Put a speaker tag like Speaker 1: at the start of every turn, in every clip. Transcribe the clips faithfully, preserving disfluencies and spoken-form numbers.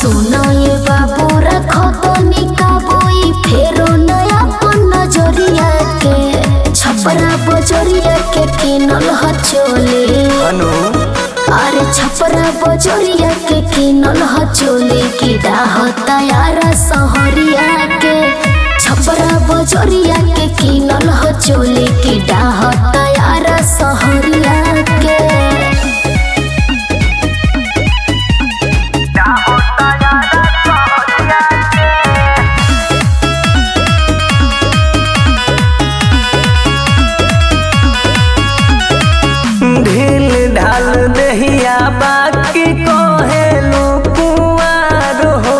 Speaker 1: सुनो ये बाबू रखो तो निकाबोई फेरो नया पन नजरिया के छपरा बजरिया के किनल हचोले अरे छपरा बजरिया के किनल हचोले की डाहता यारा सहरिया के छपरा बजरिया के किनल हचोले की डाहता यारा सहरिया के
Speaker 2: ढील ढाल दहिया बाकी कहेलू कुंवार हो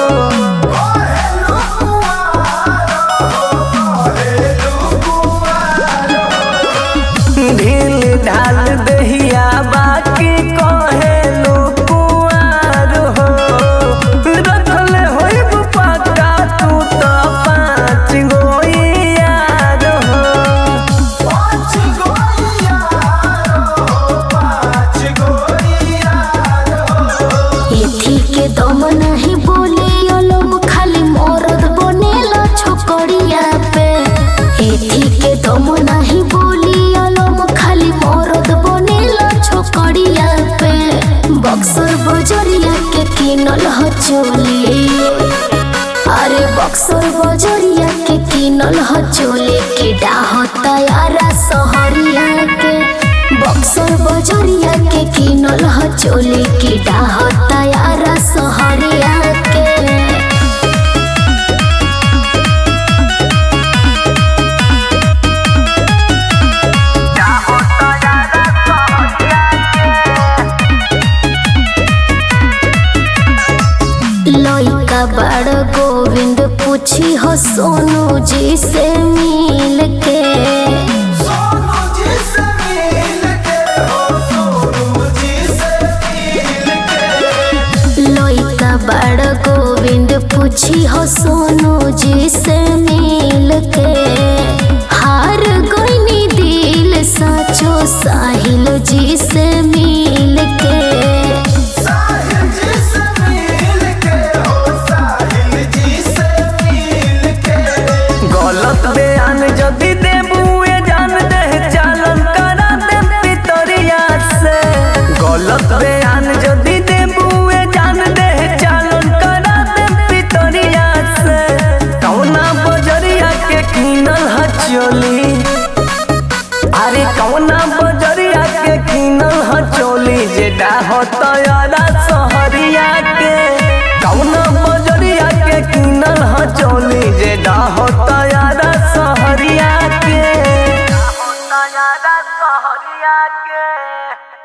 Speaker 2: ढील ढाल दहिया बाकी कहेलू कुंवार हो रखल होइब पक्का तू तो पाँच गो यार हो
Speaker 1: एथी के दम नहीं बोले लोग खाली मरद बनेला छोकरिया पे एथी के दम नहीं बोली लोग खाली मरद बनेला छोकरिया पे बक्सर बजरिया के किनल हचोली अरे बक्सर बजरिया के किनल हचोली के डाहता यारा सहरिया के बक्सर बजरिया के किनल हचोली की डाहता यारा सहरिया के लइका बड़ गोविंद पूछी हो सोनू जी से मिल के लइका बड़ गोविंद पूछी हो सोनू जी से मिल के हार गोइनी दिल साचो साहिल जी से मिल के
Speaker 2: गलत बयान जदि देबुए जान दे चालन करा दे पितरिया से गलत बयान जदि देबुए जान दे चालन करा दे पितरिया से कौना बजरिया के किनल हचोली अरे कौना बजरिया के किनल हचोली जे डाहत यारा सहरिया के कौना बजरिया के किनल हचोली जे डाहत यारा सहरिया के डाहत यारा सहरिया के।